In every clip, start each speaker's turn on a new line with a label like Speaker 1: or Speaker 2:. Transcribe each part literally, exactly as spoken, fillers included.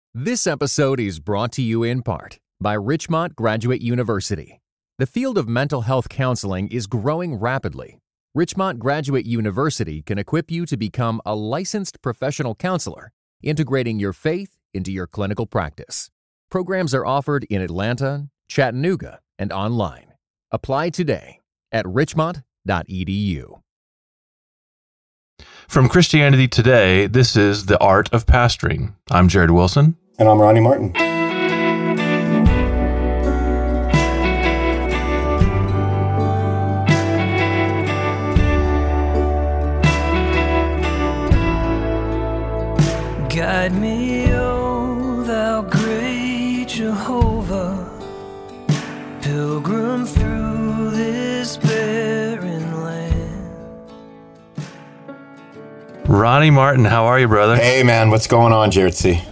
Speaker 1: This episode is brought to you in part by Richmont Graduate University. The field of mental health counseling is growing rapidly. Richmont Graduate University can equip you to become a licensed professional counselor, integrating your faith into your clinical practice. Programs are offered in Atlanta, Chattanooga, and online. Apply today at richmont dot e d u.
Speaker 2: From Christianity Today, this is The Art of Pastoring. I'm Jared Wilson.
Speaker 3: And I'm Ronnie Martin.
Speaker 4: Guide me, O thou great Jehovah, pilgrim through this barren land.
Speaker 2: Ronnie Martin, how are you, brother?
Speaker 3: Hey, man, what's going on, Jared C?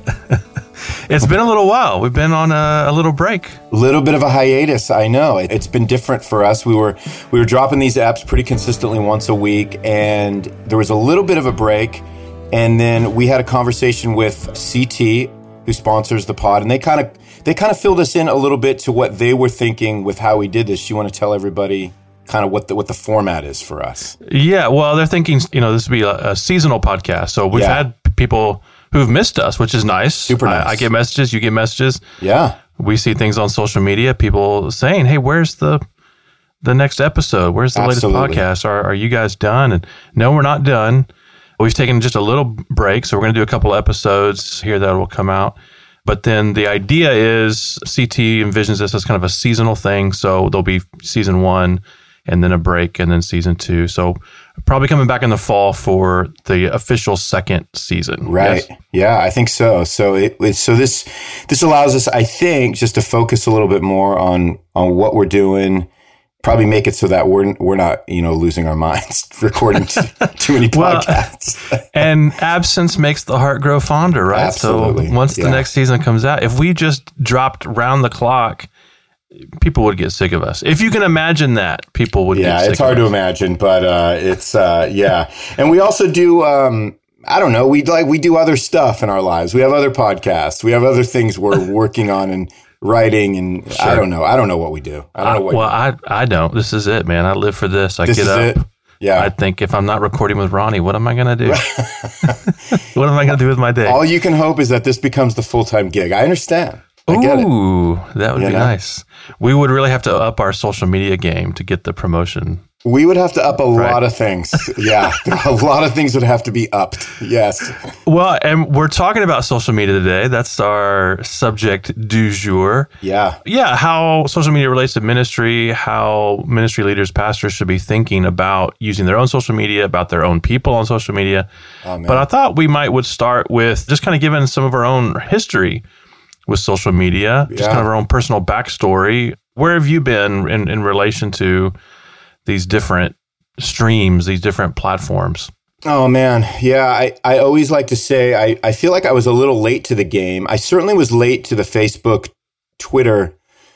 Speaker 2: It's been a little while. We've been on a, a little break.
Speaker 3: A little bit of a hiatus, I know. It, it's been different for us. We were we were dropping these apps pretty consistently once a week, and there was a little bit of a break. And then we had a conversation with C T, who sponsors the pod, and they kind of they kind of filled us in a little bit to what they were thinking with how we did this. You want to tell everybody kind of what the what the format is for us?
Speaker 2: Yeah, well, they're thinking, you know, this would be a, a seasonal podcast. So we've yeah. had people who've missed us, which is nice.
Speaker 3: Super nice.
Speaker 2: I, I get messages, you get messages.
Speaker 3: Yeah.
Speaker 2: We see things on social media, people saying, hey, where's the the next episode? Where's the
Speaker 3: Absolutely.
Speaker 2: latest podcast? Are, are you guys done? And no, we're not done. We've taken just a little break, so we're going to do a couple episodes here that will come out. But then the idea is C T envisions this as kind of a seasonal thing. So there'll be season one and then a break and then season two. So probably coming back in the fall for the official second season.
Speaker 3: Right.
Speaker 2: Yes?
Speaker 3: Yeah, I think so. So it, it so this this allows us, I think, just to focus a little bit more on on what we're doing. Probably make it so that we're we're not, you know, losing our minds recording too, too many podcasts.
Speaker 2: Well, and absence makes the heart grow fonder, right?
Speaker 3: Absolutely.
Speaker 2: So once
Speaker 3: yeah.
Speaker 2: the next season comes out, if we just dropped round the clock, people would get sick of us. If you can imagine that, people would
Speaker 3: yeah,
Speaker 2: get sick
Speaker 3: it's hard
Speaker 2: of
Speaker 3: to
Speaker 2: us.
Speaker 3: imagine, but uh, it's, uh, yeah. And we also do, um, I don't know, we like we do other stuff in our lives. We have other podcasts. We have other things we're working on and writing, and
Speaker 2: Sure.
Speaker 3: I don't know. I don't know what we do. I don't know what
Speaker 2: Well,
Speaker 3: you do.
Speaker 2: I I don't. This is it, man. I live for this. I
Speaker 3: This
Speaker 2: get
Speaker 3: is
Speaker 2: up.
Speaker 3: it? Yeah.
Speaker 2: I think if I'm not recording with Ronnie, what am I going to do? What am I going to do with my day?
Speaker 3: All you can hope is that this becomes the full-time gig. I understand. I get it.
Speaker 2: Ooh, that would
Speaker 3: You
Speaker 2: be
Speaker 3: know?
Speaker 2: nice. We would really have to up our social media game to get the promotion.
Speaker 3: We would have to up a
Speaker 2: Right.
Speaker 3: lot of things. Yeah. A lot of things would have to be upped. Yes.
Speaker 2: Well, and we're talking about social media today. That's our subject du jour.
Speaker 3: Yeah.
Speaker 2: Yeah, how social media relates to ministry, how ministry leaders, pastors should be thinking about using their own social media, about their own people on social media.
Speaker 3: Oh, man.
Speaker 2: But I thought we might would start with just kind of giving some of our own history with social media, just
Speaker 3: Yeah.
Speaker 2: kind of our own personal backstory. Where have you been in, in relation to these different streams, these different platforms?
Speaker 3: Oh, man. Yeah, I, I always like to say I, I feel like I was a little late to the game. I certainly was late to the Facebook, Twitter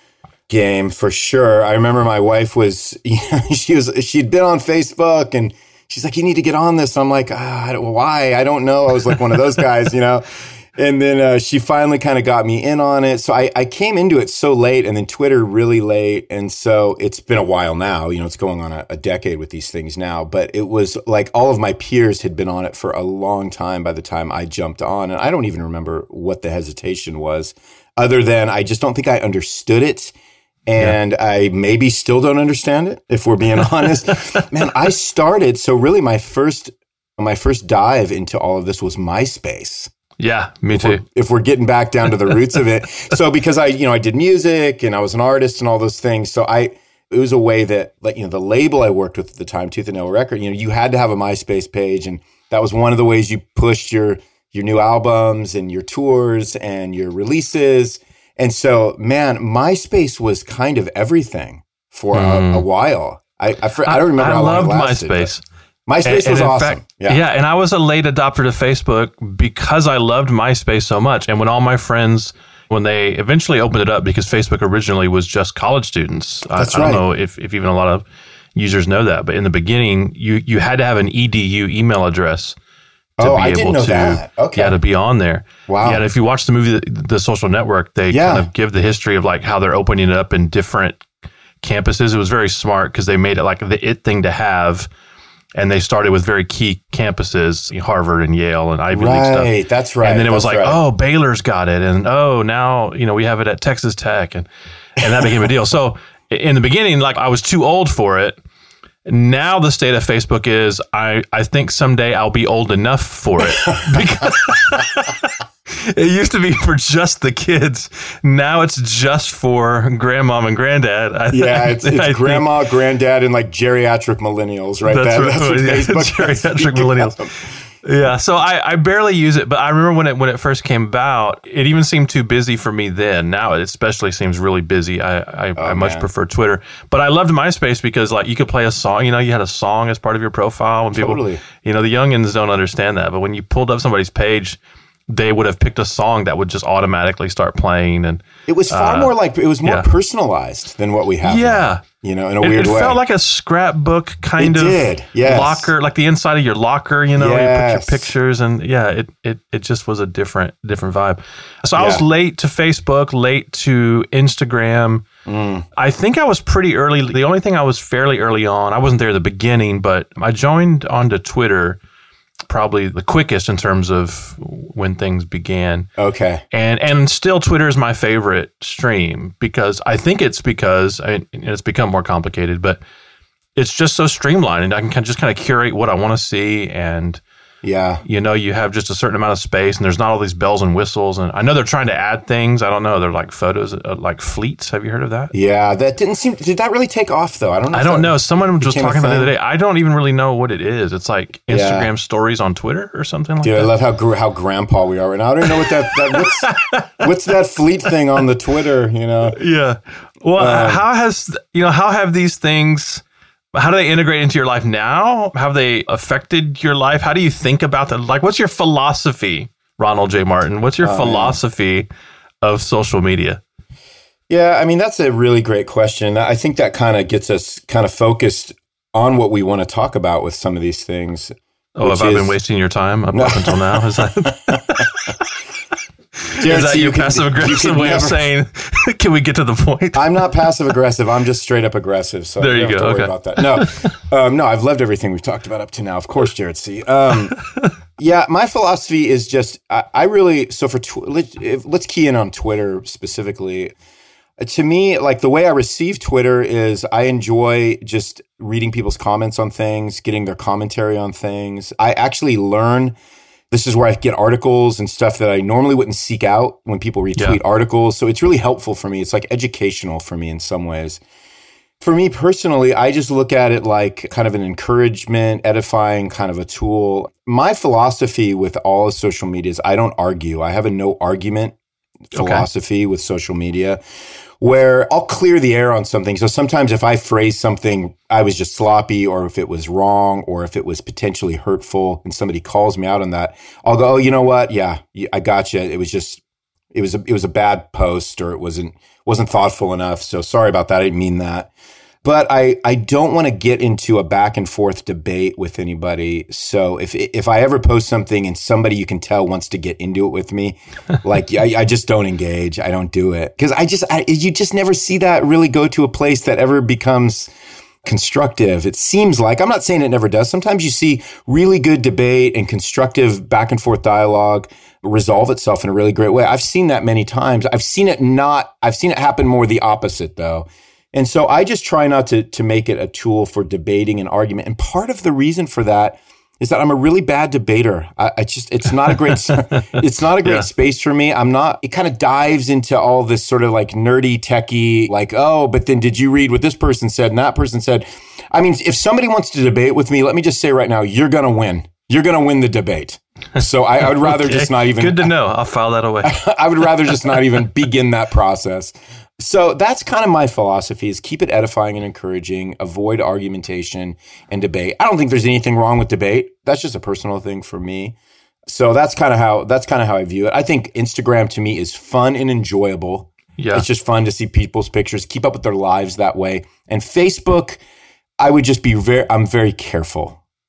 Speaker 3: game for sure. I remember my wife was, you know, she was, she'd been on Facebook and she's like, you need to get on this. I'm like, ah, I don't, why? I don't know. I was like one of those guys, you know. And then uh, she finally kind of got me in on it. So I, I came into it so late, and then Twitter really late. And so it's been a while now. You know, it's going on a, a decade with these things now. But it was like all of my peers had been on it for a long time by the time I jumped on. And I don't even remember what the hesitation was, other than I just don't think I understood it. And yeah. I maybe still don't understand it, if we're being honest. Man, I started. So really my first my first dive into all of this was MySpace.
Speaker 2: Yeah, me
Speaker 3: if
Speaker 2: too.
Speaker 3: We're, if we're getting back down to the roots of it. So because I, you know, I did music and I was an artist and all those things. So I, it was a way that, like, you know, the label I worked with at the time, Tooth and Nail Record, you know, you had to have a MySpace page. And that was one of the ways you pushed your, your new albums and your tours and your releases. And so, man, MySpace was kind of everything for mm. a, a while. I, I, I don't remember
Speaker 2: I, I
Speaker 3: how long
Speaker 2: loved
Speaker 3: it lasted.
Speaker 2: MySpace.
Speaker 3: MySpace
Speaker 2: and,
Speaker 3: was
Speaker 2: and
Speaker 3: awesome.
Speaker 2: Fact,
Speaker 3: yeah.
Speaker 2: yeah, and I was a late adopter to Facebook because I loved MySpace so much. And when all my friends, when they eventually opened it up, because Facebook originally was just college students.
Speaker 3: That's
Speaker 2: I,
Speaker 3: right.
Speaker 2: I don't know if, if even a lot of users know that, but in the beginning, you you had to have an E D U email address to
Speaker 3: oh,
Speaker 2: be
Speaker 3: I
Speaker 2: able
Speaker 3: didn't know
Speaker 2: to,
Speaker 3: that. Okay.
Speaker 2: yeah, to be on there.
Speaker 3: Wow.
Speaker 2: Yeah, and if you watch the movie, The, the Social Network, they
Speaker 3: Yeah.
Speaker 2: kind of give the history of like how they're opening it up in different campuses. It was very smart because they made it like the it thing to have. And they started with very key campuses, Harvard and Yale and Ivy League stuff.
Speaker 3: Right, that's right.
Speaker 2: And then it was
Speaker 3: that's
Speaker 2: like,
Speaker 3: right.
Speaker 2: oh, Baylor's got it. And oh, now, you know, we have it at Texas Tech. And, and that became a deal. So in the beginning, like I was too old for it. Now the state of Facebook is, I, I think someday I'll be old enough for it. Because it used to be for just the kids. Now it's just for grandmom and granddad. I
Speaker 3: Yeah,
Speaker 2: think,
Speaker 3: it's, it's
Speaker 2: I
Speaker 3: grandma,
Speaker 2: think.
Speaker 3: granddad, and like geriatric millennials, right?
Speaker 2: That's
Speaker 3: That-
Speaker 2: right.
Speaker 3: that's what
Speaker 2: Yeah,
Speaker 3: Facebook has
Speaker 2: geriatric
Speaker 3: become.
Speaker 2: millennials. Yeah, so I, I barely use it, but I remember when it when it first came about, it even seemed too busy for me then. Now it especially seems really busy. I I,
Speaker 3: Oh,
Speaker 2: I much
Speaker 3: man.
Speaker 2: prefer Twitter, but I loved MySpace because like you could play a song. You know, you had a song as part of your profile, and people,
Speaker 3: Totally.
Speaker 2: you know, the youngins don't understand that. But when you pulled up somebody's page, they would have picked a song that would just automatically start playing, and
Speaker 3: It was far
Speaker 2: Uh,
Speaker 3: more like, it was more
Speaker 2: yeah.
Speaker 3: personalized than what we have now,
Speaker 2: yeah.
Speaker 3: you know, in a
Speaker 2: It,
Speaker 3: weird
Speaker 2: it
Speaker 3: way.
Speaker 2: felt like a scrapbook kind
Speaker 3: It
Speaker 2: of
Speaker 3: did, yes.
Speaker 2: locker, like the inside of your locker, you know, you put your
Speaker 3: Yes.
Speaker 2: pictures, and yeah, it, it it just was a different different vibe. So I was
Speaker 3: Yeah.
Speaker 2: late to Facebook, late to Instagram.
Speaker 3: Mm.
Speaker 2: I think I was pretty early. The only thing I was fairly early on, I wasn't there at the beginning, but I joined onto Twitter probably the quickest in terms of when things began.
Speaker 3: Okay.
Speaker 2: And and still Twitter is my favorite stream because I think it's because I mean, it's become more complicated, but it's just so streamlined and I can kind of just kind of curate what I want to see. And,
Speaker 3: Yeah.
Speaker 2: you know, you have just a certain amount of space and there's not all these bells and whistles. And I know they're trying to add things. I don't know. They're like photos, uh, like fleets. Have you heard of that?
Speaker 3: Yeah. That didn't seem, did that really take off though? I don't know.
Speaker 2: I
Speaker 3: if
Speaker 2: don't
Speaker 3: that
Speaker 2: know. Someone was
Speaker 3: became a
Speaker 2: talking about it the
Speaker 3: thing.
Speaker 2: other day. I don't even really know what it is. It's like
Speaker 3: Yeah.
Speaker 2: Instagram stories on Twitter or something like
Speaker 3: Dude, I
Speaker 2: that.
Speaker 3: love how gr- how grandpa we are right now. I don't know what that, that what's, what's that fleet thing on the Twitter, you know?
Speaker 2: Yeah. Well,
Speaker 3: Um,
Speaker 2: how has, you know, how have these things, how do they integrate into your life now? Have they affected your life? How do you think about that? Like, what's your philosophy, Ronald J. Martin? What's your
Speaker 3: Oh,
Speaker 2: philosophy of social media?
Speaker 3: Yeah, I mean, that's a really great question. I think that kind of gets us kind of focused on what we want to talk about with some of these things.
Speaker 2: Oh,
Speaker 3: which
Speaker 2: have I been
Speaker 3: is-
Speaker 2: wasting your time up, up until now? Is that,
Speaker 3: Jared,
Speaker 2: is that
Speaker 3: so you
Speaker 2: your
Speaker 3: can-
Speaker 2: passive
Speaker 3: you
Speaker 2: aggressive
Speaker 3: can
Speaker 2: way of
Speaker 3: never-
Speaker 2: saying, can we get to the point?
Speaker 3: I'm not passive aggressive. I'm just straight up aggressive. So
Speaker 2: There
Speaker 3: you
Speaker 2: you
Speaker 3: don't
Speaker 2: go,
Speaker 3: have to worry
Speaker 2: okay.
Speaker 3: about that. No, um, no, I've loved everything we've talked about up to now. Of course, Jared C. Um, yeah, my philosophy is just I, I really so for tw- let's, if, let's key in on Twitter specifically. To me, like the way I receive Twitter is I enjoy just reading people's comments on things, getting their commentary on things. I actually learn. This is where I get articles and stuff that I normally wouldn't seek out when people retweet
Speaker 2: Yeah.
Speaker 3: articles. So it's really helpful for me. It's like educational for me in some ways. For me personally, I just look at it like kind of an encouragement, edifying kind of a tool. My philosophy with all of social media is I don't argue. I have a no argument philosophy with social media where I'll clear the air on something. So sometimes if I phrase something, I was just sloppy, or if it was wrong, or if it was potentially hurtful and somebody calls me out on that, I'll go, oh, you know what? Yeah, I got you. It was just, it was a, it was a bad post, or it wasn't, wasn't thoughtful enough. So sorry about that. I didn't mean that. But I, I don't want to get into a back and forth debate with anybody. So if if I ever post something and somebody you can tell wants to get into it with me, like I, I just don't engage. I don't do it because I just I, you just never see that really go to a place that ever becomes constructive. It seems like, I'm not saying it never does. Sometimes you see really good debate and constructive back and forth dialogue resolve itself in a really great way. I've seen that many times. I've seen it not. I've seen it happen more the opposite though. And so I just try not to to make it a tool for debating and argument. And part of the reason for that is that I'm a really bad debater. I, I just it's not a great it's not a great
Speaker 2: Yeah.
Speaker 3: space for me. I'm not. It kind of dives into all this sort of like nerdy techie, like oh, but then did you read what this person said and that person said? I mean, if somebody wants to debate with me, let me just say right now, you're gonna win. You're gonna win the debate. So I, I would rather
Speaker 2: Okay.
Speaker 3: just not even.
Speaker 2: Good to know. I'll file that away.
Speaker 3: I would rather just not even begin that process. So that's kind of my philosophy is keep it edifying and encouraging, avoid argumentation and debate. I don't think there's anything wrong with debate. That's just a personal thing for me. So that's kind of how that's kind of how I view it. I think Instagram to me is fun and enjoyable.
Speaker 2: Yeah.
Speaker 3: It's just fun to see people's pictures, keep up with their lives that way. And Facebook, I would just be very I'm very careful.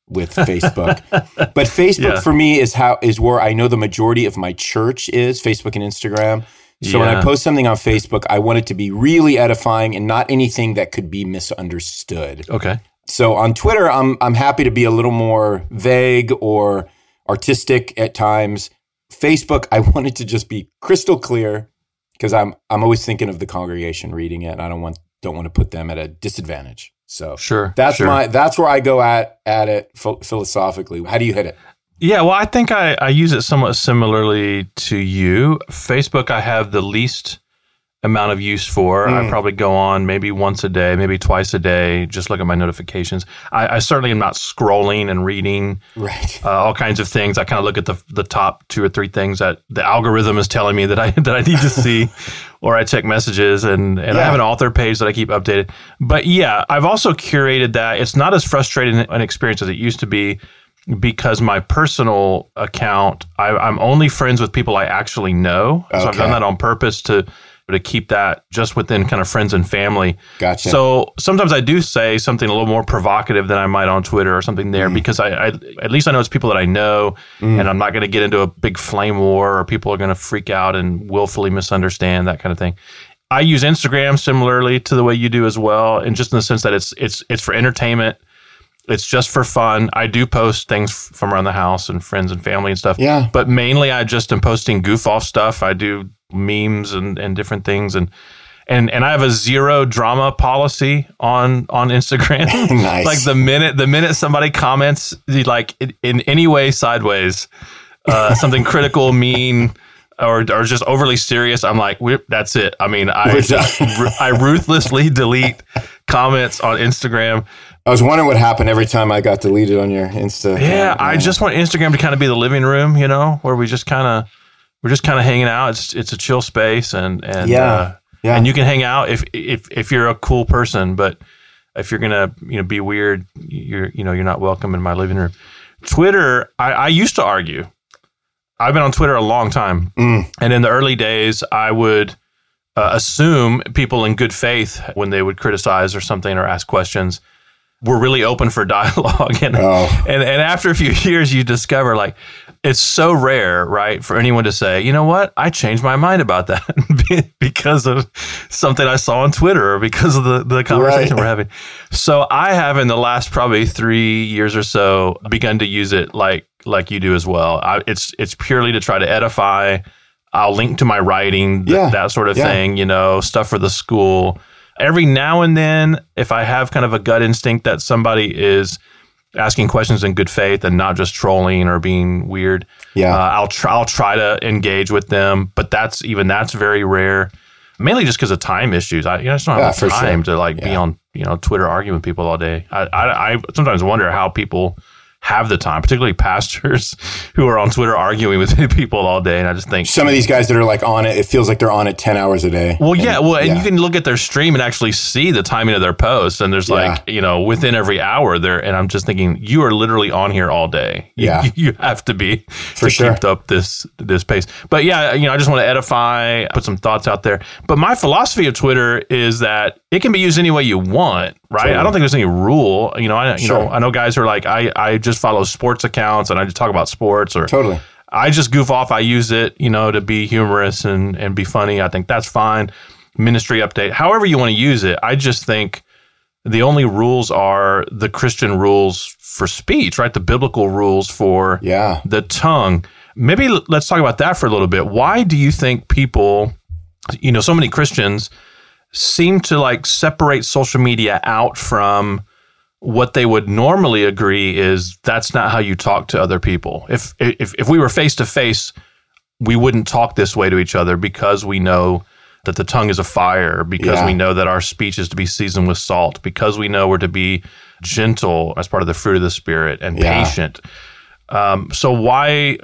Speaker 3: with Facebook. But Facebook
Speaker 2: Yeah.
Speaker 3: for me is how is where I know the majority of my church is, Facebook and Instagram. So when I
Speaker 2: Yeah.
Speaker 3: post something on Facebook, I want it to be really edifying and not anything that could be misunderstood.
Speaker 2: Okay.
Speaker 3: So on Twitter, I'm I'm happy to be a little more vague or artistic at times. Facebook, I want it to just be crystal clear because I'm I'm always thinking of the congregation reading it, and I don't want don't want to put them at a disadvantage. So
Speaker 2: Sure.
Speaker 3: that's
Speaker 2: sure.
Speaker 3: my that's where I go at at it ph- philosophically. How do you hit it?
Speaker 2: Yeah, well, I think I, I use it somewhat similarly to you. Facebook, I have the least amount of use for.
Speaker 3: Mm.
Speaker 2: I probably go on maybe once a day, maybe twice a day, just look at my notifications. I, I certainly am not scrolling and reading
Speaker 3: Right.
Speaker 2: uh, all kinds of things. I kind of look at the the top two or three things that the algorithm is telling me that I that I need to see, or I check messages, and, and I
Speaker 3: Yeah.
Speaker 2: have an author page that I keep updated. But yeah, I've also curated that. It's not as frustrating an experience as it used to be, because my personal account, I, I'm only friends with people I actually know. So I've
Speaker 3: Okay.
Speaker 2: done that on purpose to to keep that just within kind of friends and family.
Speaker 3: Gotcha.
Speaker 2: So sometimes I do say something a little more provocative than I might on Twitter or something there,
Speaker 3: Mm.
Speaker 2: because I, I at least I know it's people that I know,
Speaker 3: Mm.
Speaker 2: and I'm not going to get into a big flame war, or people are going to freak out and willfully misunderstand, that kind of thing. I use Instagram similarly to the way you do as well, and just in the sense that it's it's it's for entertainment. It's just for fun. I do post things f- from around the house and friends and family and stuff.
Speaker 3: Yeah.
Speaker 2: But mainly I just am posting goof off stuff. I do memes and, and different things. And, and and I have a zero drama policy on on Instagram.
Speaker 3: Nice.
Speaker 2: Like the minute the minute somebody comments like in, in any way sideways, uh, something critical, mean, or or just overly serious, I'm like, We're, that's it. I mean, I
Speaker 3: We're done.
Speaker 2: I ruthlessly delete comments on Instagram.
Speaker 3: I was wondering what happened every time I got deleted on your Insta.
Speaker 2: Yeah,
Speaker 3: account.
Speaker 2: I just want Instagram to kind of be the living room, you know, where we just kind of we're just kind of hanging out. It's it's a chill space, and and
Speaker 3: Yeah,
Speaker 2: uh,
Speaker 3: yeah.
Speaker 2: and you can hang out if if if you're a cool person, but if you're gonna you know be weird, you're you know you're not welcome in my living room. Twitter, I, I used to argue. I've been on Twitter a long time,
Speaker 3: Mm.
Speaker 2: and in the early days, I would uh, assume people in good faith, when they would criticize or something or ask questions, were really open for dialogue. And,
Speaker 3: Oh.
Speaker 2: and and after a few years, you discover like it's so rare, right, for anyone to say, you know what, I changed my mind about that because of something I saw on Twitter or because of the, the conversation
Speaker 3: Right.
Speaker 2: we're having. So I have, in the last probably three years or so, begun to use it like like you do as well. I, it's it's purely to try to edify. I'll link to my writing, th-
Speaker 3: Yeah.
Speaker 2: that sort of
Speaker 3: Yeah.
Speaker 2: thing, you know, stuff for the school. Every now and then, if I have kind of a gut instinct that somebody is asking questions in good faith and not just trolling or being weird,
Speaker 3: Yeah.
Speaker 2: uh, I'll try. I'll try to engage with them. But that's even that's very rare. Mainly just because of time issues. I, you know, I just don't
Speaker 3: Yeah,
Speaker 2: have
Speaker 3: for
Speaker 2: time
Speaker 3: sure.
Speaker 2: to like be
Speaker 3: Yeah.
Speaker 2: on you know Twitter arguing with people all day. I, I I sometimes wonder how people have the time, particularly pastors who are on Twitter arguing with people all day. And I just think
Speaker 3: Some of these guys that are like on it, it feels like they're on it ten hours a day.
Speaker 2: Well, yeah, well, and
Speaker 3: yeah.
Speaker 2: you can look at their stream and actually see the timing of their posts, and there's like, you know, within every hour there, and I'm just thinking, you are literally on here all day. You,
Speaker 3: Yeah.
Speaker 2: you have to be
Speaker 3: For
Speaker 2: to
Speaker 3: sure.
Speaker 2: keep up this this pace. But yeah, you know, I just want to edify, put some thoughts out there. But my philosophy of Twitter is that it can be used any way you want, right?
Speaker 3: Totally.
Speaker 2: I don't think there's any rule. You know, I you
Speaker 3: Sure.
Speaker 2: know I know guys who are like, I I just follow sports accounts and I just talk about sports, or
Speaker 3: Totally.
Speaker 2: I just goof off. I use it, you know, to be humorous and, and be funny. I think that's fine. Ministry update, however you want to use it. I just think the only rules are the Christian rules for speech, right? The biblical rules for
Speaker 3: Yeah.
Speaker 2: the tongue. Maybe l- let's talk about that for a little bit. Why do you think people, you know, so many Christians seem to like separate social media out from what they would normally agree is that's not how you talk to other people. If if if we were face to face, we wouldn't talk this way to each other because we know that the tongue is a fire, because
Speaker 3: Yeah.
Speaker 2: we know that our speech is to be seasoned with salt, because we know we're to be gentle as part of the fruit of the Spirit and
Speaker 3: Yeah.
Speaker 2: patient. Um, so why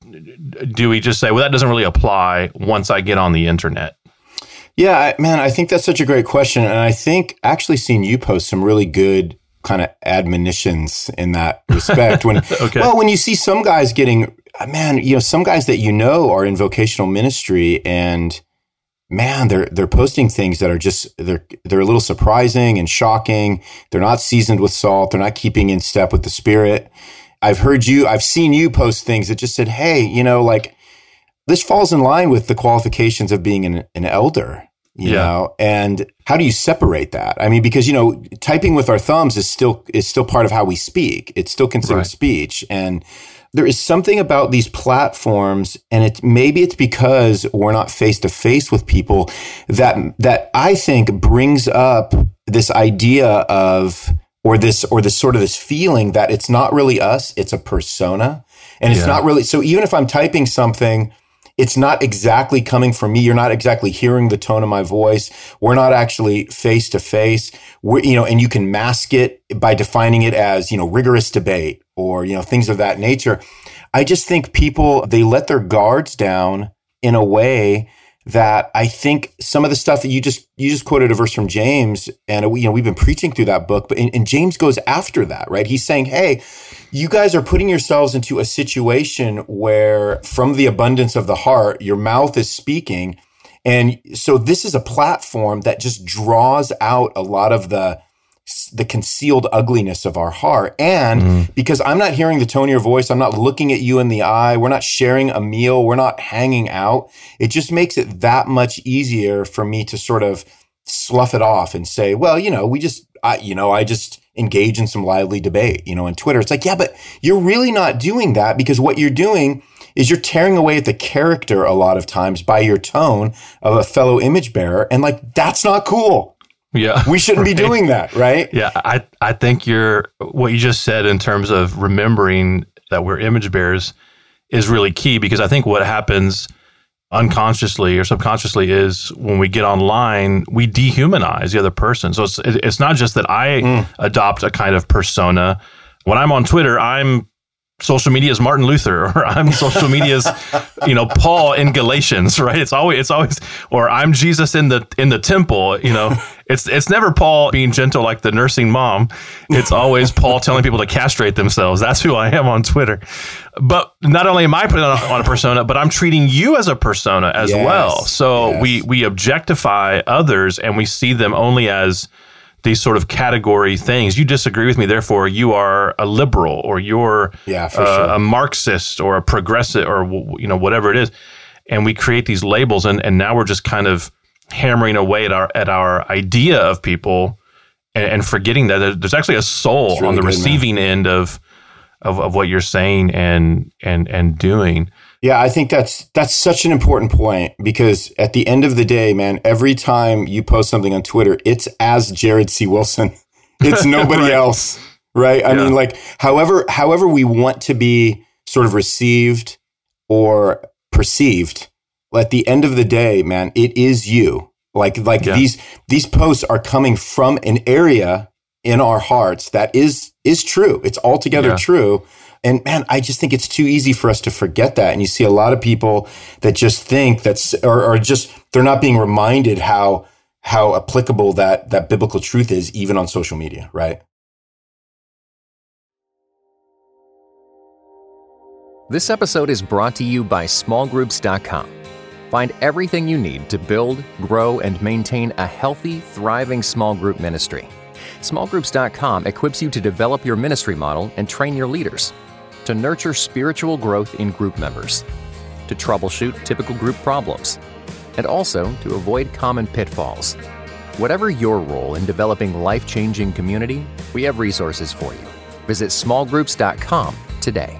Speaker 2: do we just say, well, that doesn't really apply once I get on the internet?
Speaker 3: Yeah, I, man, I think that's such a great question. And I think actually seeing you post some really good kind of admonitions in that respect. When,
Speaker 2: Okay.
Speaker 3: Well, when you see some guys getting, man, you know, some guys that you know are in vocational ministry and man, they're they're posting things that are just they're they're a little surprising and shocking. They're not seasoned with salt. They're not keeping in step with the Spirit. I've heard you, I've seen you post things that just said, hey, you know, like this falls in line with the qualifications of being an, an elder, you yeah. know, and how do you separate that? I mean, because, you know, typing with our thumbs is still, is still part of how we speak. It's still considered right. speech. And there is something about these platforms, and it maybe it's because we're not face to face with people that, that I think brings up this idea of, or this, or this sort of this feeling that it's not really us, it's a persona. And it's yeah. not really, so even if I'm typing something, it's not exactly coming from me. You're not exactly hearing the tone of my voice. We're not actually face to face. We're, you know, and you can mask it by defining it as, you know, rigorous debate or, you know, things of that nature. I just think people, they let their guards down in a way that I think some of the stuff that you just, you just quoted a verse from James, and, you know, we've been preaching through that book, but, and, and James goes after that, right? He's saying, hey, you guys are putting yourselves into a situation where from the abundance of the heart, your mouth is speaking. And so this is a platform that just draws out a lot of the, the concealed ugliness of our heart. And mm. because I'm not hearing the tone of your voice, I'm not looking at you in the eye, we're not sharing a meal, we're not hanging out. It just makes it that much easier for me to sort of slough it off and say, well, you know, we just, I, you know, I just engage in some lively debate, you know, on Twitter. It's like, yeah, but you're really not doing that, because what you're doing is you're tearing away at the character a lot of times by your tone of a fellow image bearer. And like, that's not cool.
Speaker 2: Yeah.
Speaker 3: We shouldn't
Speaker 2: right.
Speaker 3: be doing that, right?
Speaker 2: Yeah. I, I think you're, what you just said in terms of remembering that we're image bearers is really key, because I think what happens unconsciously or subconsciously is when we get online, we dehumanize the other person. So it's, it's not just that I mm. adopt a kind of persona. When I'm on Twitter, I'm social media's Martin Luther, or I'm social media's, you know, Paul in Galatians, right? It's always, it's always, or I'm Jesus in the, in the temple, you know, it's, it's never Paul being gentle like the nursing mom. It's always Paul telling people to castrate themselves. That's who I am on Twitter. But not only am I putting on, on a persona, but I'm treating you as a persona as yes. well. So yes. we, we objectify others and we see them only as these sort of category things. You disagree with me, therefore you are a liberal, or you're
Speaker 3: yeah, for
Speaker 2: uh,
Speaker 3: sure.
Speaker 2: a Marxist, or a progressive, or you know, whatever it is. And we create these labels, and, and now we're just kind of hammering away at our at our idea of people, and, and forgetting that there's actually a soul really on the good, receiving man. end of, of of what you're saying and and and doing.
Speaker 3: Yeah, I think that's that's such an important point, because at the end of the day, man, every time you post something on Twitter, it's as Jared C. Wilson. It's nobody right. else, right? I yeah. mean, like, however however we want to be sort of received or perceived, at the end of the day, man, it is you. Like like yeah. these these posts are coming from an area in our hearts that is is true. It's altogether yeah. true. And man, I just think it's too easy for us to forget that. And you see a lot of people that just think that's, or, or just, they're not being reminded how, how applicable that, that biblical truth is, even on social media, right?
Speaker 1: This episode is brought to you by small groups dot com. Find everything you need to build, grow, and maintain a healthy, thriving small group ministry. small groups dot com equips you to develop your ministry model and train your leaders, to nurture spiritual growth in group members, to troubleshoot typical group problems, and also to avoid common pitfalls. Whatever your role in developing life-changing community, we have resources for you. Visit small groups dot com today.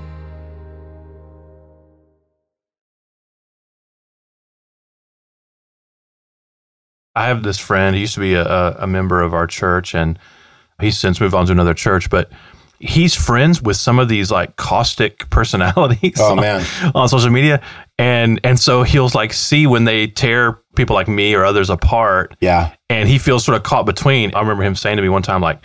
Speaker 2: I have this friend, he used to be a, a member of our church, and he's since moved on to another church, but he's friends with some of these like caustic personalities
Speaker 3: oh,
Speaker 2: on,
Speaker 3: man.
Speaker 2: on social media. And and so he'll like see when they tear people like me or others apart.
Speaker 3: Yeah.
Speaker 2: And he feels sort of caught between. I remember him saying to me one time, like,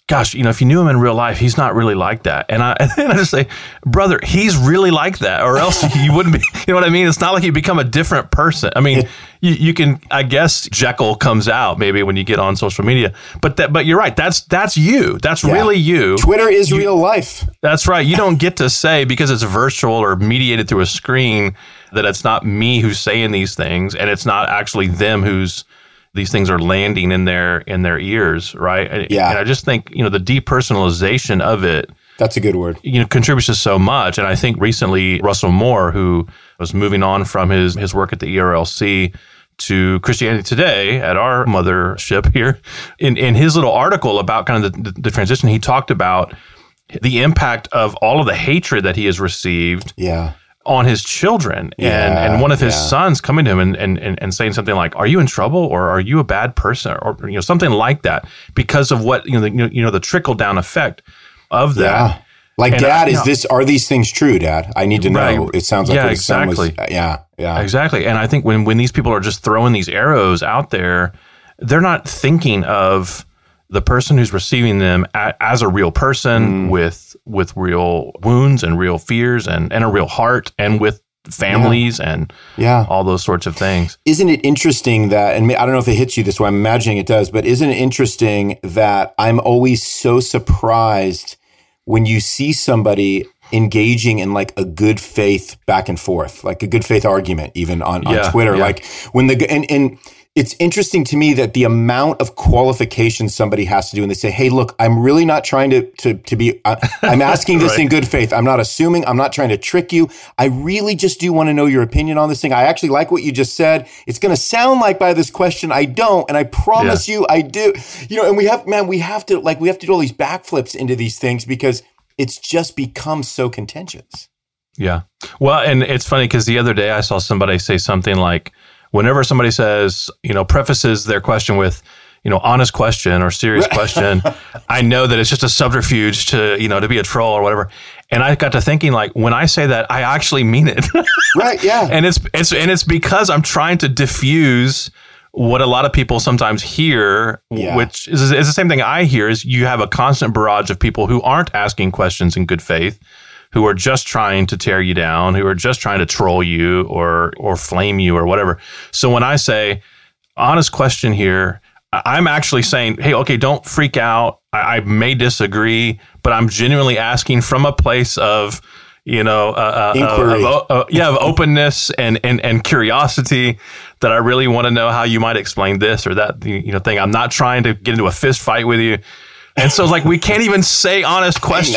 Speaker 2: gosh, you know, if you knew him in real life, he's not really like that. And I, and I just say, brother, he's really like that, or else you wouldn't be, you know what I mean? It's not like you become a different person. I mean, you, you can, I guess Jekyll comes out maybe when you get on social media, but that, but you're right. That's, that's you. That's yeah. really you.
Speaker 3: Twitter is
Speaker 2: you,
Speaker 3: real life.
Speaker 2: That's right. You don't get to say, because it's virtual or mediated through a screen, that it's not me who's saying these things, and it's not actually them who's, these things are landing in their in their ears, right? And,
Speaker 3: yeah.
Speaker 2: and I just think, you know, the depersonalization of it,
Speaker 3: that's a good word,
Speaker 2: you know, contributes to so much. And I think recently Russell Moore, who was moving on from his his work at the E R L C to Christianity Today at our mothership here, in in his little article about kind of the, the, the transition, he talked about the impact of all of the hatred that he has received. Yeah. on his children, and, yeah, and one of his yeah. sons coming to him and, and, and saying something like, "Are you in trouble, or are you a bad person?" or you know, something like that, because of what, you know, the, you know, the trickle down effect of that. Yeah.
Speaker 3: Like, and Dad, I, is
Speaker 2: know,
Speaker 3: this, are these things true, Dad? I need to know.
Speaker 2: Right.
Speaker 3: It sounds like
Speaker 2: yeah,
Speaker 3: what his son
Speaker 2: exactly.
Speaker 3: was, yeah, yeah.
Speaker 2: Exactly. And I think when, when these people are just throwing these arrows out there, they're not thinking of the person who's receiving them a, as a real person mm. with with real wounds and real fears and, and a real heart, and with families yeah. and yeah. all those sorts of things.
Speaker 3: Isn't it interesting that, and I don't know if it hits you this way, I'm imagining it does, but isn't it interesting that I'm always so surprised when you see somebody engaging in like a good faith back and forth, like a good faith argument, even on, yeah, on Twitter, yeah. like when the, and, and it's interesting to me that the amount of qualifications somebody has to do, and they say, "Hey, look, I'm really not trying to to, to be. Uh, I'm asking this right. in good faith. I'm not assuming. I'm not trying to trick you. I really just do want to know your opinion on this thing. I actually like what you just said. It's going to sound like by this question I don't, and I promise yeah. you I do. You know, and we have, man, we have to like we have to do all these backflips into these things because it's just become so contentious.
Speaker 2: Yeah. Well, and it's funny because the other day I saw somebody say something like, whenever somebody says, you know, prefaces their question with, you know, honest question or serious question, I know that it's just a subterfuge to, you know, to be a troll or whatever. And I got to thinking, like, when I say that, I actually mean it.
Speaker 3: Right. Yeah.
Speaker 2: And it's it's and it's because I'm trying to diffuse what a lot of people sometimes hear, yeah. which is, is the same thing I hear, is you have a constant barrage of people who aren't asking questions in good faith, who are just trying to tear you down, who are just trying to troll you or or flame you or whatever. So when I say honest question here, I'm actually saying, hey, okay, don't freak out. I, I may disagree, but I'm genuinely asking from a place of, you know, uh,
Speaker 3: inquiry.
Speaker 2: Uh, of, uh, yeah, of openness and, and and curiosity, that I really want to know how you might explain this or that, you know, thing. I'm not trying to get into a fist fight with you. And so, like, we can't even say honest question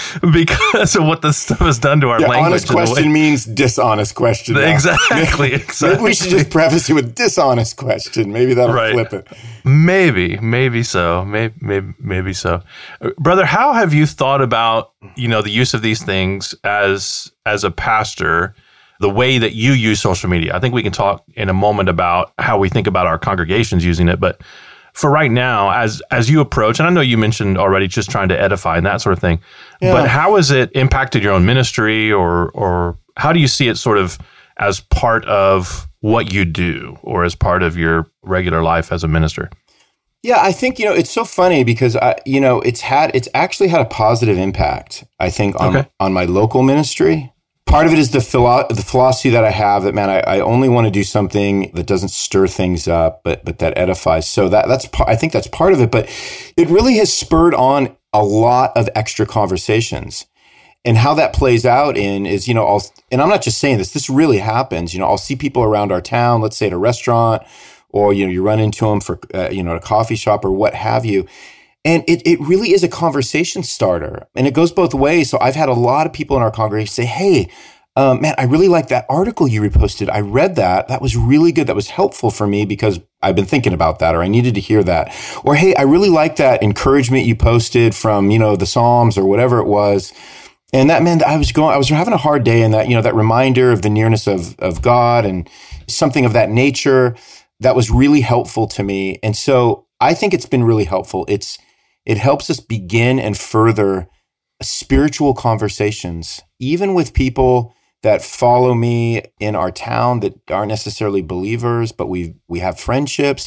Speaker 2: because of what this stuff has done to our yeah, language.
Speaker 3: Honest question means dishonest question.
Speaker 2: Now. Exactly, exactly.
Speaker 3: Maybe we should just preface it with dishonest question. Maybe that'll
Speaker 2: right.
Speaker 3: flip it.
Speaker 2: Maybe, maybe so. Maybe, maybe, maybe so. Brother, how have you thought about, you know, the use of these things as as a pastor, the way that you use social media? I think we can talk in a moment about how we think about our congregations using it, but for right now, as as you approach, and I know you mentioned already just trying to edify and that sort of thing, yeah. but how has it impacted your own ministry, or or how do you see it sort of as part of what you do, or as part of your regular life as a minister?
Speaker 3: Yeah, I think, you know, it's so funny because I, you know, it's had it's actually had a positive impact, I think, on okay. on my local ministry. Part of it is the philo- the philosophy that I have that, man, I, I only want to do something that doesn't stir things up, but but that edifies. So that that's I think that's part of it. But it really has spurred on a lot of extra conversations. And how that plays out in is, you know, I'll, and I'm not just saying this, this really happens. You know, I'll see people around our town, let's say at a restaurant, or, you know, you run into them for, uh, you know, at a coffee shop or what have you. And it, it really is a conversation starter, and it goes both ways. So I've had a lot of people in our congregation say, "Hey, um, man, I really like that article you reposted. I read that. That was really good. That was helpful for me because I've been thinking about that, or I needed to hear that." Or, "Hey, I really like that encouragement you posted from, you know, the Psalms or whatever it was. And that meant I was going, I was having a hard day, and that, you know, that reminder of the nearness of of God and something of that nature, that was really helpful to me." And so I think it's been really helpful. It's It helps us begin and further spiritual conversations, even with people that follow me in our town that aren't necessarily believers, but we we have friendships.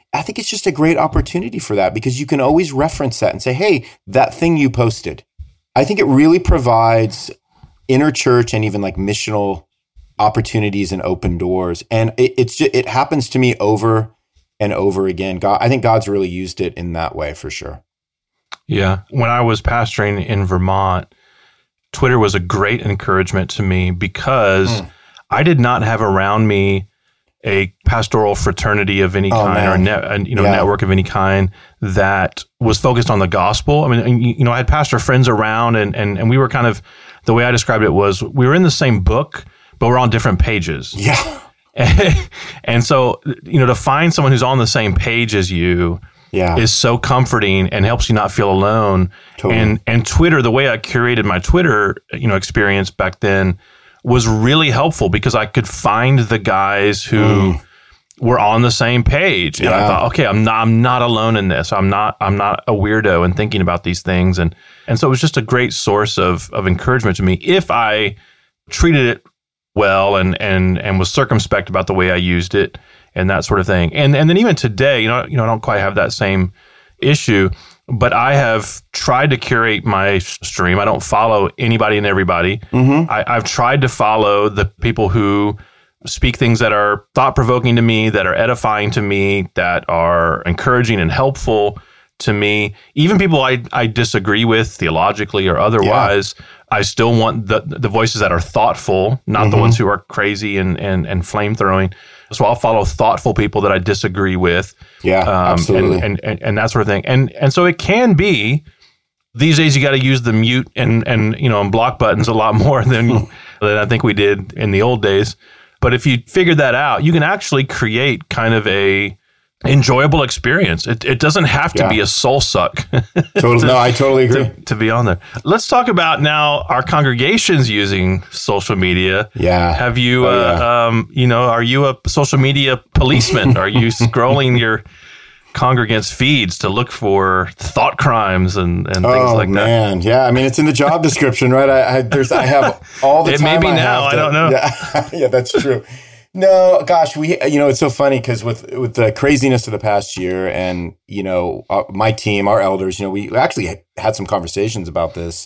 Speaker 3: I think it's just a great opportunity for that because you can always reference that and say, hey, that thing you posted. I think it really provides interchurch and even like missional opportunities and open doors. And it, it's just, it happens to me over and over again. God, I think God's really used it in that way for sure.
Speaker 2: Yeah. When I was pastoring in Vermont, Twitter was a great encouragement to me because mm. I did not have around me a pastoral fraternity of any
Speaker 3: oh,
Speaker 2: kind
Speaker 3: man.
Speaker 2: or net, a, you know,
Speaker 3: yeah.
Speaker 2: network of any kind that was focused on the gospel. I mean, you know, I had pastor friends around and, and, and we were kind of, the way I described it was we were in the same book, but we're on different pages.
Speaker 3: Yeah.
Speaker 2: And so, you know, to find someone who's on the same page as you yeah. is so comforting and helps you not feel alone. Totally. And and Twitter, the way I curated my Twitter, you know, experience back then was really helpful because I could find the guys who mm. were on the same page. And yeah. I thought, okay, I'm not I'm not alone in this. I'm not I'm not a weirdo in thinking about these things. And and so it was just a great source of of encouragement to me if I treated it well and and and was circumspect about the way I used it and that sort of thing. And and then even today, you know, you know, I don't quite have that same issue, but I have tried to curate my stream. I don't follow anybody and everybody. Mm-hmm. I, I've tried to follow the people who speak things that are thought-provoking to me, that are edifying to me, that are encouraging and helpful to me. Even people I, I disagree with theologically or otherwise, yeah. I still want the the voices that are thoughtful, not mm-hmm. the ones who are crazy and and and flame-throwing. So I'll follow thoughtful people that I disagree with.
Speaker 3: Yeah, um, absolutely.
Speaker 2: And, and, and, and that sort of thing. And and so it can be, these days you got to use the mute and, and you know and block buttons a lot more than, than I think we did in the old days. But if you figure that out, you can actually create kind of a enjoyable experience. It it doesn't have to yeah. be a soul suck.
Speaker 3: Totally, to, no, I totally agree.
Speaker 2: To, to be on there. Let's talk about now our congregations using social media.
Speaker 3: Yeah.
Speaker 2: Have you,
Speaker 3: oh,
Speaker 2: uh,
Speaker 3: yeah.
Speaker 2: um, you know, are you a social media policeman? Are you scrolling your congregants' feeds to look for thought crimes and, and things
Speaker 3: oh,
Speaker 2: like that? Oh,
Speaker 3: man. Yeah. I mean, it's in the job description, right? I, I, there's, I have all the
Speaker 2: it
Speaker 3: time.
Speaker 2: It may be
Speaker 3: I
Speaker 2: now.
Speaker 3: have to,
Speaker 2: I don't know.
Speaker 3: Yeah, yeah that's true. No, gosh, we, you know, it's so funny because with, with the craziness of the past year and, you know, uh, my team, our elders, you know, we actually had some conversations about this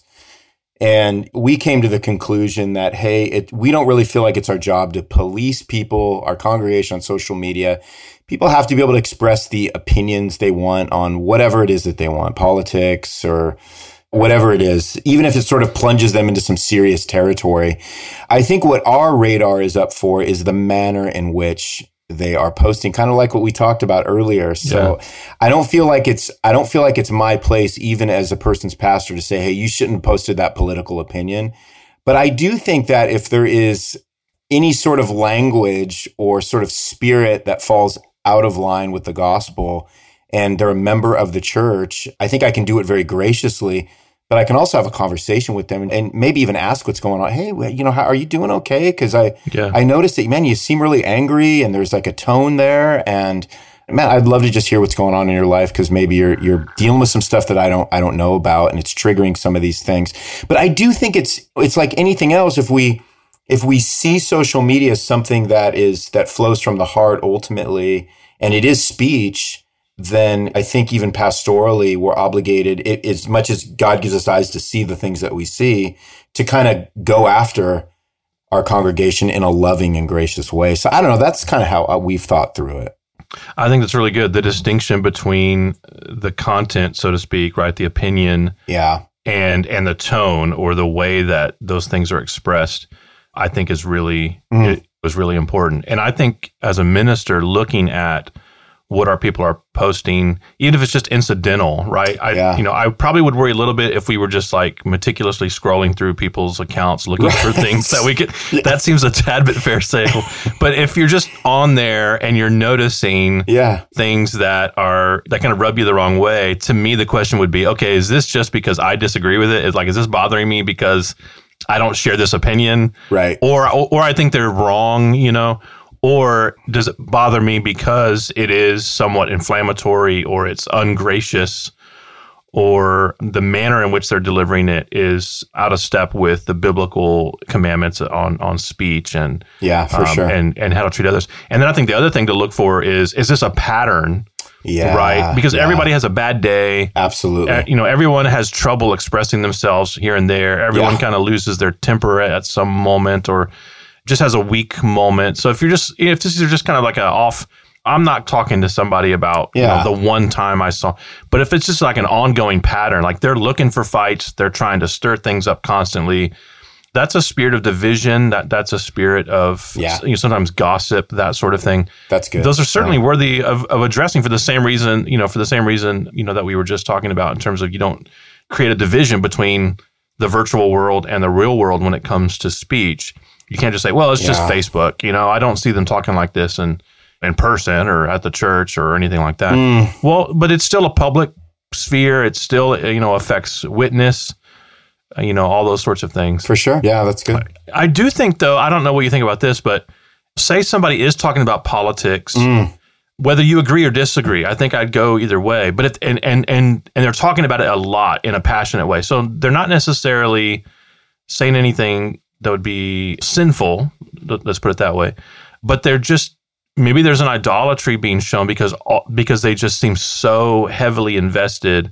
Speaker 3: and we came to the conclusion that, hey, it, we don't really feel like it's our job to police people, our congregation on social media. People have to be able to express the opinions they want on whatever it is that they want, politics or whatever it is, even if it sort of plunges them into some serious territory. I think what our radar is up for is the manner in which they are posting, kind of like what we talked about earlier. So yeah. I don't feel like it's, I don't feel like it's my place, even as a person's pastor, to say, hey, you shouldn't have posted that political opinion. But I do think that if there is any sort of language or sort of spirit that falls out of line with the gospel and they're a member of the church, I think I can do it very graciously. But I can also have a conversation with them and, and maybe even ask what's going on. Hey, you know, how, are you doing okay? Because I, yeah. I noticed that, man, you seem really angry and there's like a tone there. And man, I'd love to just hear what's going on in your life because maybe you're you're dealing with some stuff that I don't I don't know about and it's triggering some of these things. But I do think it's it's like anything else. If we if we see social media as something that is that flows from the heart ultimately, and it is speech, then I think even pastorally, we're obligated, it, as much as God gives us eyes to see the things that we see, to kind of go after our congregation in a loving and gracious way. So I don't know, that's kind of how we've thought through it.
Speaker 2: I think that's really good. The distinction between the content, so to speak, right? The opinion
Speaker 3: yeah,
Speaker 2: and and the tone or the way that those things are expressed, I think is really, mm. it was really important. And I think as a minister looking at what our people are posting, even if it's just incidental, right? I,
Speaker 3: yeah.
Speaker 2: you know, I probably would worry a little bit if we were just like meticulously scrolling through people's accounts, looking right. for things that we could, yeah. that seems a tad bit pharisaical. But if you're just on there and you're noticing
Speaker 3: yeah.
Speaker 2: things that are, that kind of rub you the wrong way, to me, the question would be, okay, is this just because I disagree with it? Is like, is this bothering me because I don't share this opinion?
Speaker 3: Right.
Speaker 2: Or, or I think they're wrong, you know? Or does it bother me because it is somewhat inflammatory or it's ungracious or the manner in which they're delivering it is out of step with the biblical commandments on, on speech and
Speaker 3: yeah, for
Speaker 2: um,
Speaker 3: sure.
Speaker 2: and, and how to treat others. And then I think the other thing to look for is, is this a pattern
Speaker 3: Yeah.
Speaker 2: Right. Because
Speaker 3: yeah.
Speaker 2: everybody has a bad day.
Speaker 3: Absolutely.
Speaker 2: Uh, you know, everyone has trouble expressing themselves here and there. Everyone
Speaker 3: Yeah.
Speaker 2: kind of loses their temper at some moment or just has a weak moment. So if you're just, if this is just kind of like a off, I'm not talking to somebody about
Speaker 3: Yeah.
Speaker 2: you know, the one time I saw, but if it's just like an ongoing pattern, like they're looking for fights, they're trying to stir things up constantly. That's a spirit of division. That that's a spirit of
Speaker 3: Yeah.
Speaker 2: you know, sometimes gossip, that sort of thing.
Speaker 3: That's good.
Speaker 2: Those are certainly
Speaker 3: Yeah.
Speaker 2: worthy of, of addressing for the same reason, you know, for the same reason, you know, that we were just talking about in terms of you don't create a division between the virtual world and the real world when it comes to speech. You can't just say, well, it's just
Speaker 3: Yeah.
Speaker 2: Facebook. You know, I don't see them talking like this in, in person or at the church or anything like that.
Speaker 3: Mm.
Speaker 2: Well, but it's still a public sphere. It still, you know, affects witness, you know, all those sorts of things.
Speaker 3: For sure. Yeah, that's good.
Speaker 2: I do think, though, I don't know what you think about this, but say somebody is talking about politics,
Speaker 3: Mm.
Speaker 2: whether you agree or disagree, I think I'd go either way. But if, and, and, and, and they're talking about it a lot in a passionate way. So they're not necessarily saying anything that would be sinful, let's put it that way. But they're just, maybe there's an idolatry being shown because because they just seem so heavily invested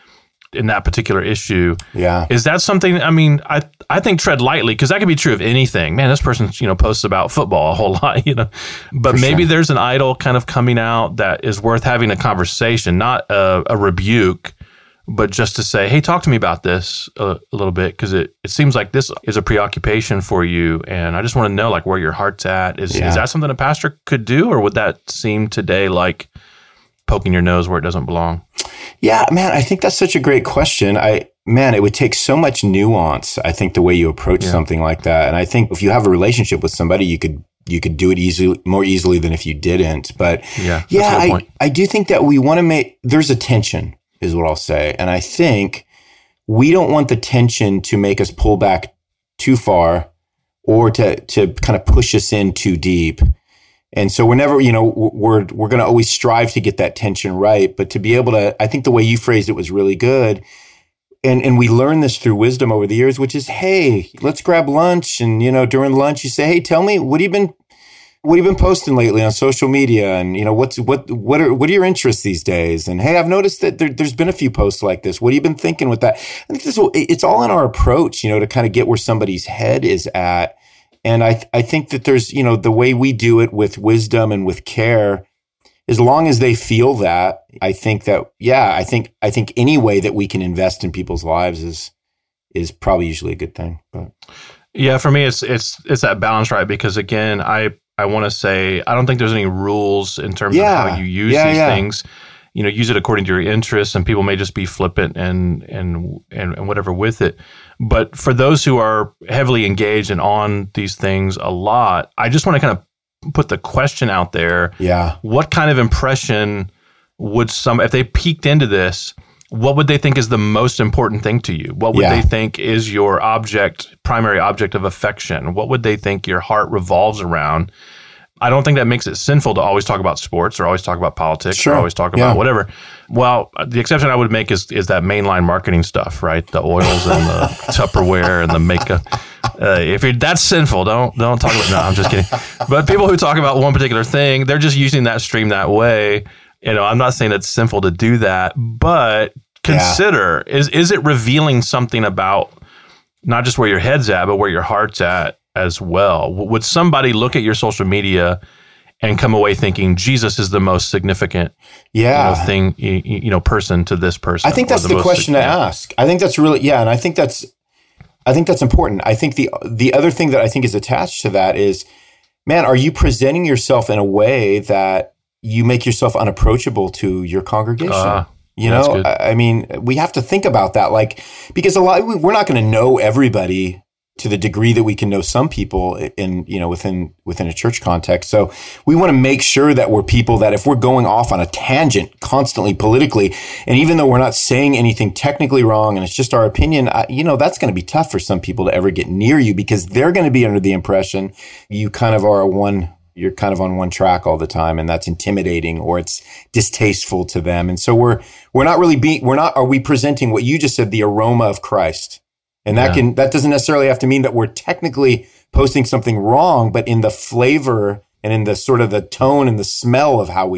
Speaker 2: in that particular issue.
Speaker 3: Yeah.
Speaker 2: Is that something, I mean, I I think tread lightly, because that could be true of anything. Man, this person, you know, posts about football a whole lot, you know. But
Speaker 3: For
Speaker 2: maybe
Speaker 3: sure.
Speaker 2: there's an idol kind of coming out that is worth having a conversation, not a, a rebuke, but just to say, hey, talk to me about this a, a little bit, because it, it seems like this is a preoccupation for you. And I just want to know, like, where your heart's at. Is,
Speaker 3: Yeah.
Speaker 2: is that something a pastor could do, or would that seem today like poking your nose where it doesn't belong?
Speaker 3: Yeah, man, I think that's such a great question. I man, it would take so much nuance, I think, the way you approach
Speaker 2: Yeah.
Speaker 3: something like that. And I think if you have a relationship with somebody, you could you could do it easily, more easily than if you didn't. But
Speaker 2: Yeah, that's
Speaker 3: yeah,
Speaker 2: a good
Speaker 3: I,
Speaker 2: point.
Speaker 3: I do think that we want to make, there's a tension is what I'll say. And I think we don't want the tension to make us pull back too far or to to kind of push us in too deep. And so we're never, you know, we're we're going to always strive to get that tension right. But to be able to, I think the way you phrased it was really good. And and we learned this through wisdom over the years, which is, hey, let's grab lunch. And, you know, during lunch, you say, hey, tell me, what have you been, what have you been posting lately on social media? And, you know, what's, what, what are, what are your interests these days? And, hey, I've noticed that there, there's been a few posts like this. What have you been thinking with that? I think this, it's all in our approach, you know, to kind of get where somebody's head is at. And I, th- I think that there's, you know, the way we do it with wisdom and with care, as long as they feel that, I think that, yeah, I think, I think any way that we can invest in people's lives is, is probably usually a good thing. But
Speaker 2: Yeah, for me, it's it's it's that balance, right? Because again, I I want to say I don't think there's any rules in terms
Speaker 3: Yeah.
Speaker 2: of how you use
Speaker 3: Yeah,
Speaker 2: these
Speaker 3: yeah.
Speaker 2: things. You know, use it according to your interests, and people may just be flippant and and and, and whatever with it. But for those who are heavily engaged and on these things a lot, I just want to kind of put the question out there.
Speaker 3: yeah,
Speaker 2: What kind of impression would some, if they peeked into this, what would they think is the most important thing to you? What would
Speaker 3: Yeah.
Speaker 2: they think is your object, primary object of affection? What would they think your heart revolves around? I don't think that makes it sinful to always talk about sports or always talk about politics
Speaker 3: Sure.
Speaker 2: or always talk about
Speaker 3: Yeah.
Speaker 2: whatever. Well, the exception I would make is is that mainline marketing stuff, right? The oils and the Tupperware and the makeup. Uh, if you're, that's sinful, don't don't talk about. No, I'm just kidding. But people who talk about one particular thing, they're just using that stream that way. You know, I'm not saying it's sinful to do that, but consider is is it revealing something about not just where your head's at, but where your heart's at as well? W- Would somebody look at your social media and come away thinking Jesus is the most significant
Speaker 3: yeah.
Speaker 2: you know, thing, you, you know, person to this person?
Speaker 3: I think
Speaker 2: or
Speaker 3: that's the
Speaker 2: most
Speaker 3: question to
Speaker 2: sig-
Speaker 3: ask. I think that's really, yeah. And I think that's, I think that's important. I think the, the other thing that I think is attached to that is, man, are you presenting yourself in a way that you make yourself unapproachable to your congregation?
Speaker 2: Ah,
Speaker 3: you
Speaker 2: that's
Speaker 3: know,
Speaker 2: good.
Speaker 3: I I mean, we have to think about that. Like, because a lot, we- we're not going to know everybody to the degree that we can know some people in, you know, within, within a church context. So we want to make sure that we're people that if we're going off on a tangent constantly politically, and even though we're not saying anything technically wrong and it's just our opinion, I, you know, that's going to be tough for some people to ever get near you because they're going to be under the impression you kind of are a one, you're kind of on one track all the time, and that's intimidating or it's distasteful to them. And so we're, we're not really being, we're not, are we presenting what you just said, the aroma of Christ? And that
Speaker 2: Yeah.
Speaker 3: can, that doesn't necessarily have to mean that we're technically posting something wrong, but in the flavor and in the sort of the tone and the smell of how we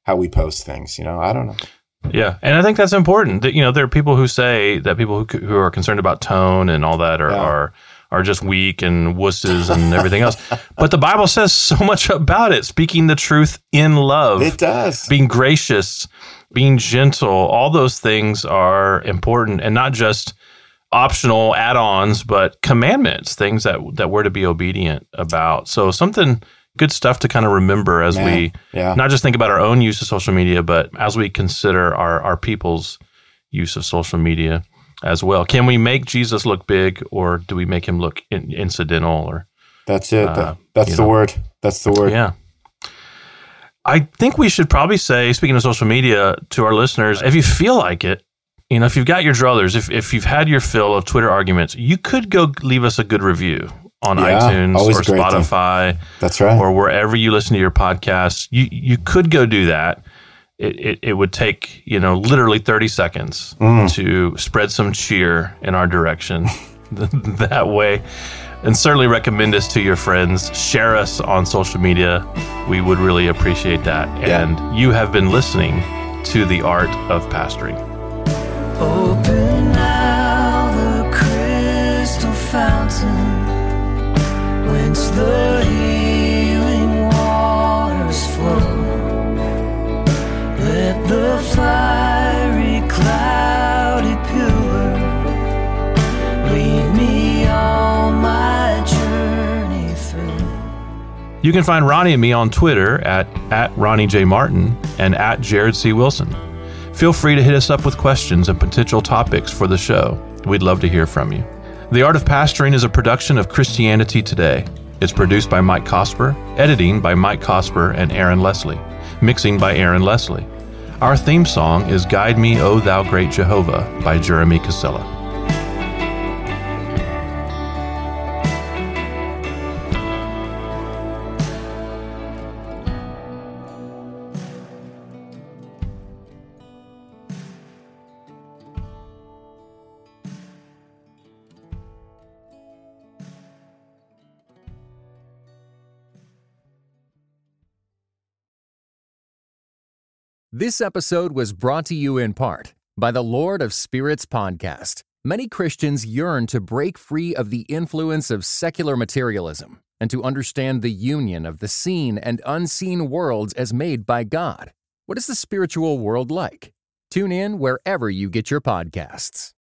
Speaker 3: how we post things. You know, I don't know.
Speaker 2: Yeah, and I think that's important. That, you know, there are people who say that people who who are concerned about tone and all that are
Speaker 3: Yeah.
Speaker 2: are, are just weak and wusses and everything else. But the Bible says so much about it. Speaking the truth in love.
Speaker 3: It does.
Speaker 2: Being gracious, being gentle, all those things are important, and not just optional add-ons, but commandments, things that that we're to be obedient about. So something good stuff to kind of remember as
Speaker 3: Man,
Speaker 2: we
Speaker 3: yeah.
Speaker 2: not just think about our own use of social media, but as we consider our, our people's use of social media as well. Can we make Jesus look big, or do we make him look in, incidental? Or
Speaker 3: That's it.
Speaker 2: Uh,
Speaker 3: That- That's
Speaker 2: you
Speaker 3: the
Speaker 2: know.
Speaker 3: word. That's the word.
Speaker 2: Yeah. I think we should probably say, speaking of social media, to our listeners, if you feel like it, you know, if you've got your druthers, if, if you've had your fill of Twitter arguments, you could go leave us a good review on
Speaker 3: Yeah,
Speaker 2: iTunes
Speaker 3: always
Speaker 2: or
Speaker 3: a great thing.
Speaker 2: Spotify
Speaker 3: That's right.
Speaker 2: or wherever you listen to your podcasts. You you could go do that. It, it, it would take, you know, literally thirty seconds
Speaker 3: Mm.
Speaker 2: to spread some cheer in our direction that way. And certainly recommend us to your friends. Share us on social media. We would really appreciate that.
Speaker 3: Yeah.
Speaker 2: And you have been listening to The Art of Pastoring.
Speaker 4: Open now the crystal fountain, whence the healing waters flow. Let the fiery, cloudy pillar lead me on my journey through.
Speaker 2: You can find Ronnie and me on Twitter at, at Ronnie J. Martin and at Jared C. Wilson. Feel free to hit us up with questions and potential topics for the show. We'd love to hear from you. The Art of Pastoring is a production of Christianity Today. It's produced by Mike Cosper, editing by Mike Cosper and Aaron Leslie, mixing by Aaron Leslie. Our theme song is Guide Me, O Thou Great Jehovah by Jeremy Casella.
Speaker 1: This episode was brought to you in part by the Lord of Spirits podcast. Many Christians yearn to break free of the influence of secular materialism and to understand the union of the seen and unseen worlds as made by God. What is the spiritual world like? Tune in wherever you get your podcasts.